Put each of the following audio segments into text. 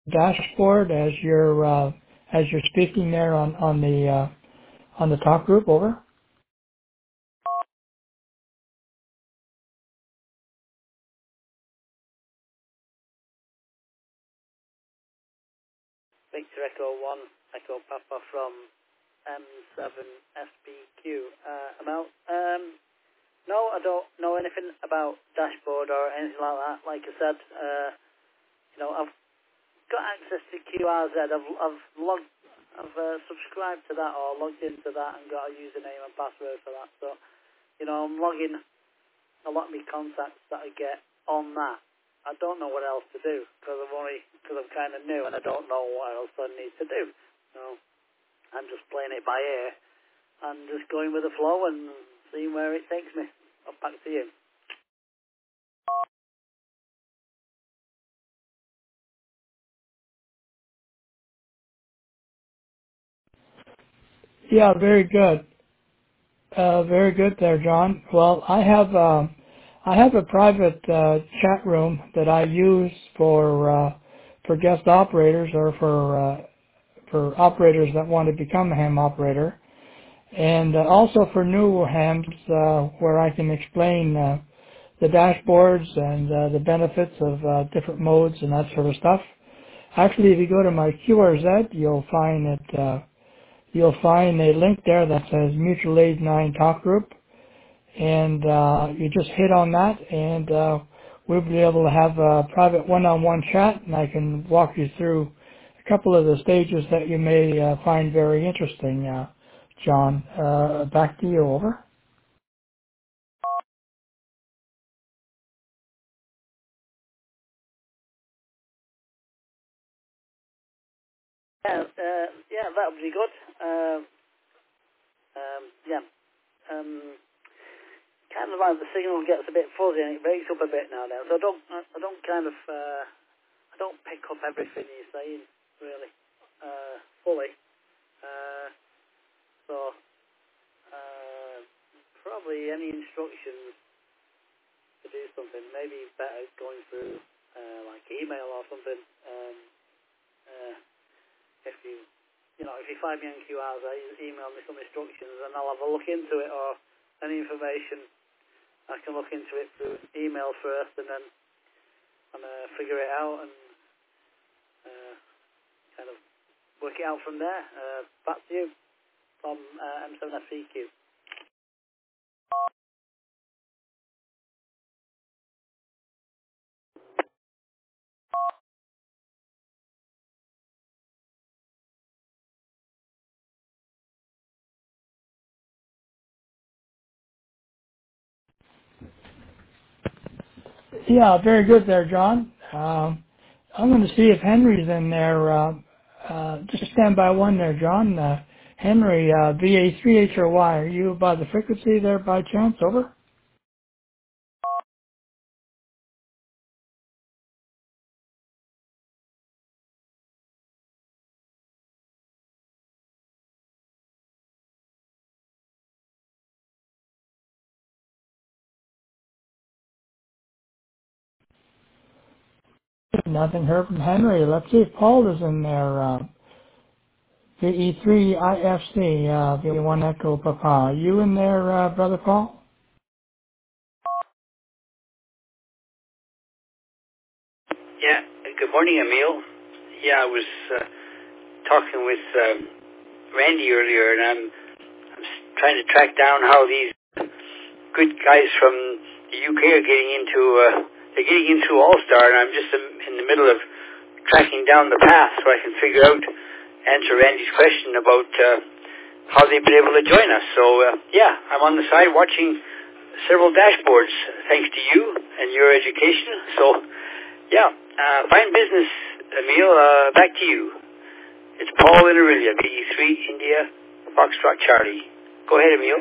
dashboard as you're speaking there on the talk group. Over. 1, Echo Papa from M7SBQ. Amel, no, I don't know anything about dashboard or anything like that. Like I said, I've got access to QRZ. I've subscribed to that or logged into that and got a username and password for that. So, I'm logging a lot of my contacts that I get on that. I don't know what else to do because I'm kind of new and I don't know what else I need to do. So I'm just playing it by ear and just going with the flow and seeing where it takes me. Back to you. Yeah, very good. Very good there, John. Well, I have a private chat room that I use for guest operators or for operators that want to become a ham operator, and also for new hams where I can explain the dashboards and the benefits of different modes and that sort of stuff. Actually, if you go to my QRZ, you'll find a link there that says Mutual Aid 9 Talk Group, and you just hit on that, and we'll be able to have a private one-on-one chat, and I can walk you through a couple of the stages that you may find very interesting, John. Back to you, over. Yeah, that would be good. Yeah. Kind of like the signal gets a bit fuzzy and it breaks up a bit now. So I don't pick up everything you're saying really fully. Uh, so probably any instructions to do something, maybe better going through like email or something. Uh, if you find me on QRs, email me some instructions and I'll have a look into it, or any information I can look into it through email first and then figure it out and kind of work it out from there. Back to you from M7FCQ. Yeah, very good there, John. I'm going to see if Henry's in there. Just stand by one there, John. Henry, VA3HRY, are you by the frequency there by chance? Over? Nothing heard from Henry. Let's see if Paul is in there. VE3IFC, V1 Echo Papa. Are you in there, Brother Paul? Yeah, good morning, Emil. Yeah, I was talking with Randy earlier, and I'm trying to track down how these good guys from the UK are getting into they're getting into All-Star, and I'm just in the middle of tracking down the path so I can answer Randy's question about how they've been able to join us. So yeah, I'm on the side watching several dashboards thanks to you and your education. So yeah, fine business, Emil. Back to you. It's Paul in Aurelia, BE3 India Foxtrot Charlie. Go ahead, Emil.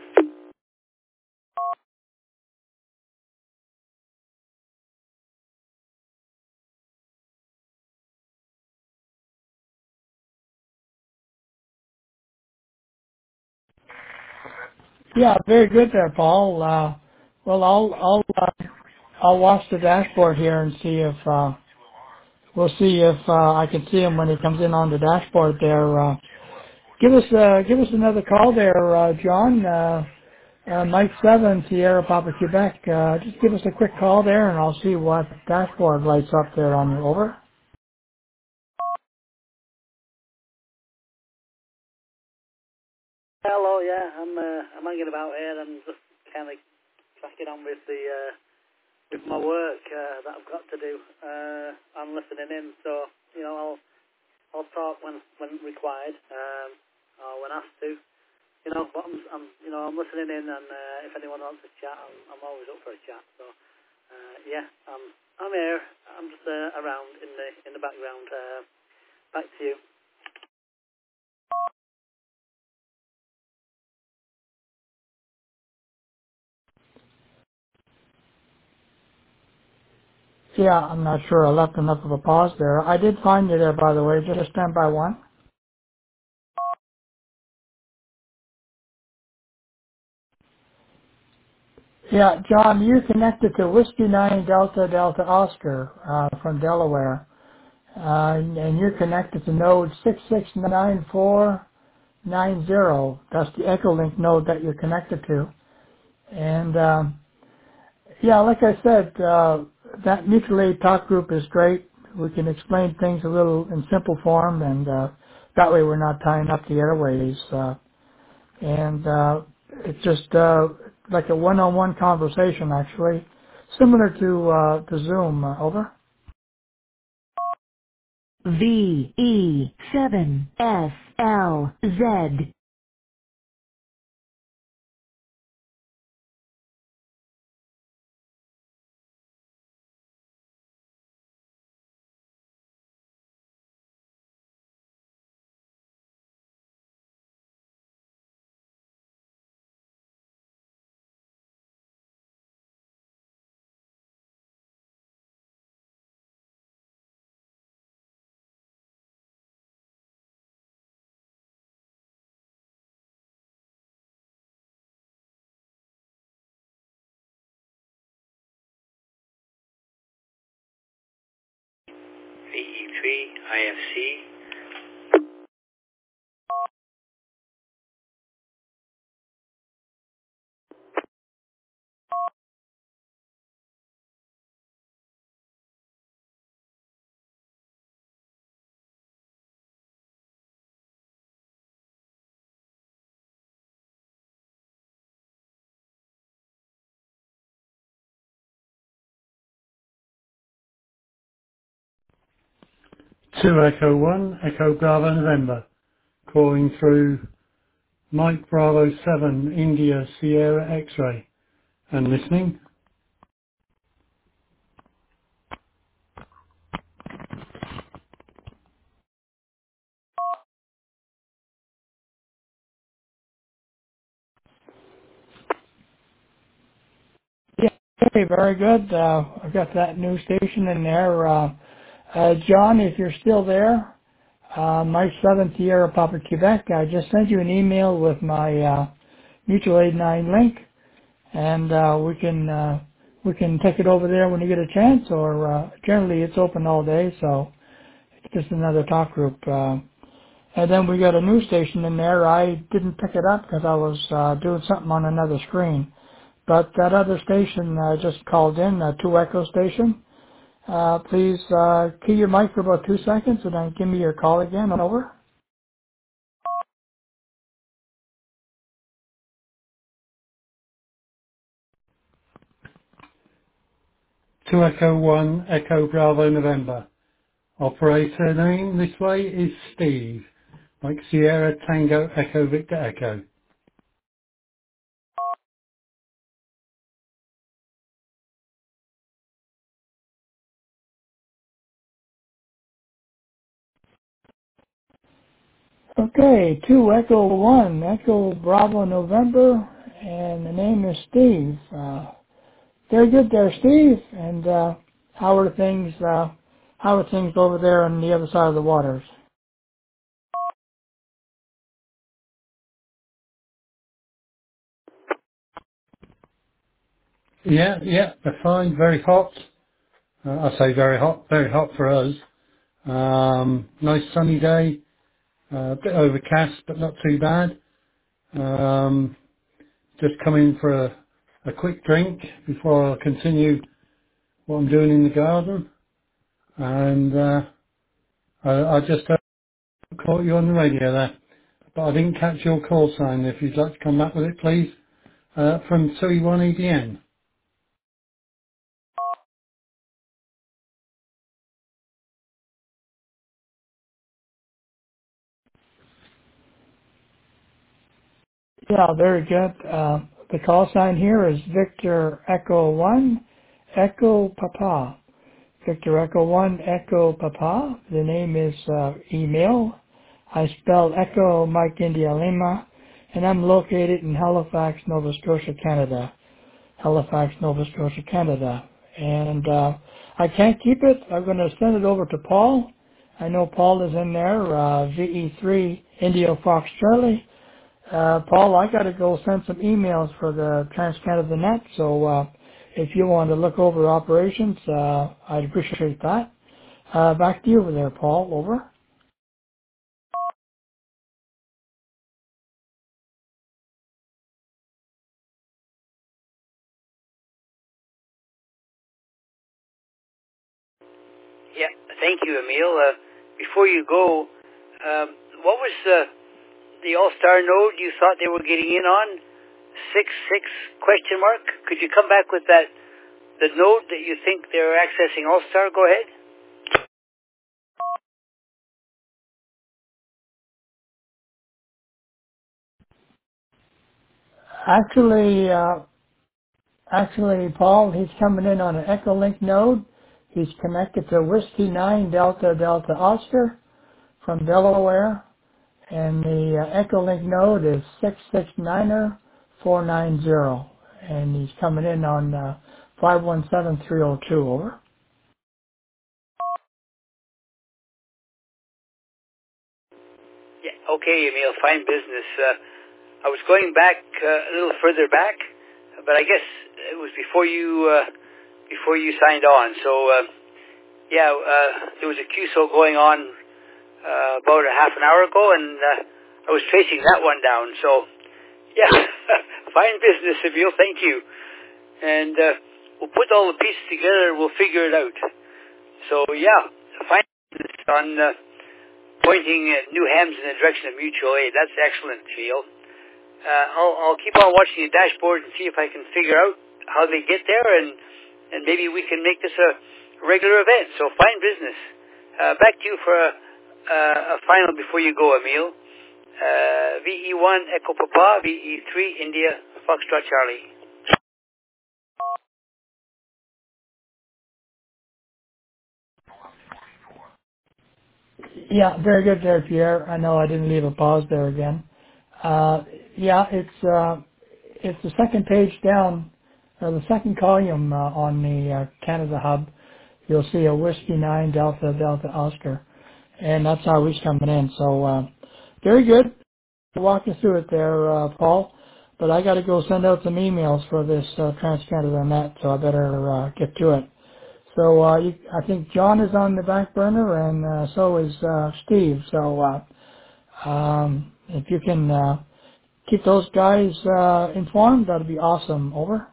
Yeah, very good there, Paul. Well, I'll watch the dashboard here and see if we'll see if I can see him when he comes in on the dashboard there. Give us another call there, John. Mike 7, Sierra Papa Quebec. Just give us a quick call there, and I'll see what dashboard lights up there on you. Over. Hello, yeah, I'm hanging about here. I'm just kind of cracking on with with my work that I've got to do. I'm listening in, so I'll talk when required, or when asked to. But I'm listening in, and if anyone wants to chat, I'm always up for a chat. So yeah, I'm here. I'm just around in the background. Back to you. Yeah, I'm not sure I left enough of a pause there. I did find you there, by the way. Just stand by one. Yeah, John, you're connected to Whiskey 9 Delta Delta Oscar from Delaware. And you're connected to node 669490. That's the Echolink node that you're connected to. And yeah, like I said, that mutual aid talk group is great. We can explain things a little in simple form, and that way we're not tying up the airways. And it's just like a one-on-one conversation, actually, similar to Zoom. Over. VE7SLZ. VE3 IFC. Two Echo 1, Echo Bravo November, calling through Mike Bravo 7, India Sierra X-ray, and listening. Yeah, okay, very good. I've got that new station in there. John, if you're still there, Mike 7 Sierra Papa Quebec, I just sent you an email with my mutual aid 9 link, and we can take it over there when you get a chance, or generally it's open all day, so it's just another talk group. And then we got a news station in there. I didn't pick it up because I was doing something on another screen. But that other station just called in, 2 Echo station. Please key your mic for about 2 seconds and then give me your call again. Over. 2 Echo 1, Echo Bravo November. Operator name this way is Steve, like Sierra Tango Echo Victor Echo. Okay, 2 Echo 1, Echo Bravo November, and the name is Steve. Very good there, Steve. And how are things? How are things over there on the other side of the waters? Yeah, they're fine, very hot. I say very hot for us. Nice sunny day, a bit overcast, but not too bad. Just coming for a quick drink before I continue what I'm doing in the garden. And I just caught you on the radio there, but I didn't catch your call sign. If you'd like to come back with it, please, from 21EDN. Yeah, very good. The call sign here is Victor Echo 1, Echo Papa. Victor Echo 1, Echo Papa. The name is email. I spell Echo Mike India Lima, and I'm located in Halifax, Nova Scotia, Canada. Halifax, Nova Scotia, Canada. And I can't keep it. I'm going to send it over to Paul. I know Paul is in there, VE3 India Fox Charlie. Paul, I got to go send some emails for the Trans-Canada Net, so if you want to look over operations, I'd appreciate that. Back to you over there, Paul. Over. Yeah, thank you, Emil. Before you go, what was the All-Star node you thought they were getting in on? 66 question mark? Could you come back with that, the node that you think they're accessing All-Star? Go ahead. Actually, Paul, he's coming in on an Echolink node. He's connected to Whiskey 9 Delta Delta Oscar from Delaware, and the Echolink node is 669er490, and he's coming in on 517302. Over. Yeah, okay, Emil, fine business. I was going back a little further back, but I guess it was before you signed on. So there was a QSO going on about a half an hour ago, and I was tracing that one down. So yeah, fine business, Emil. Thank you. And we'll put all the pieces together. We'll figure it out. So yeah, fine business on pointing New Hams in the direction of mutual aid. That's excellent, Phil. I'll keep on watching the dashboard and see if I can figure out how they get there, and maybe we can make this a regular event. So fine business. Back to you for a final before you go, Emil. VE1 Echo Papa, VE3 India Foxtrot Charlie. Yeah, very good there, Pierre. I know I didn't leave a pause there again. Yeah, it's the second page down, or the second column on the Canada Hub. You'll see a Whiskey 9 Delta Delta Oscar, and that's how he's coming in. So very good. Walk us through it there, Paul. But I got to go send out some emails for this Trans-Canada Net, so I better get to it. So I think John is on the back burner, and so is Steve. So if you can keep those guys informed, that'd be awesome. Over.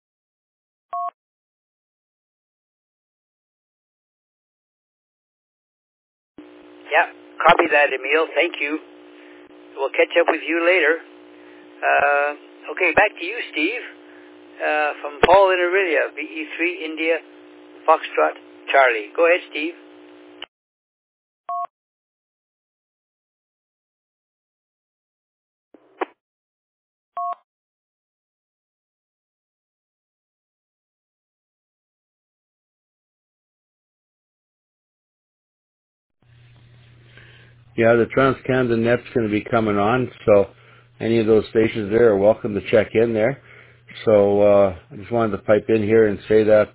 Yeah, copy that, Emil. Thank you. We'll catch up with you later. Okay, back to you, Steve. From Paul in Aurelia, VE3 India Foxtrot Charlie. Go ahead, Steve. Yeah, the Trans-Canada Net's going to be coming on, so any of those stations there are welcome to check in there. So I just wanted to pipe in here and say that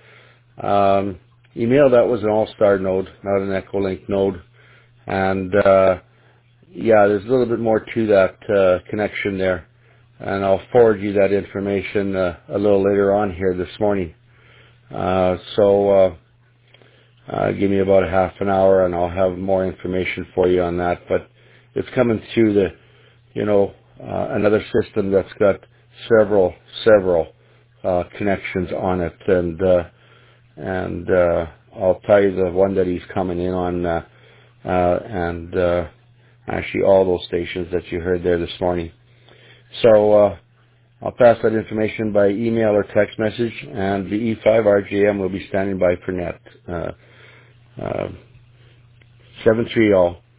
email, that was an All-Star node, not an Echolink node. And yeah, there's a little bit more to that connection there. And I'll forward you that information a little later on here this morning. Give me about a half an hour, and I'll have more information for you on that. But it's coming through the, another system that's got several connections on it, and I'll tell you the one that he's coming in on, and actually all those stations that you heard there this morning. So I'll pass that information by email or text message, and the E5 RGM will be standing by for net. 730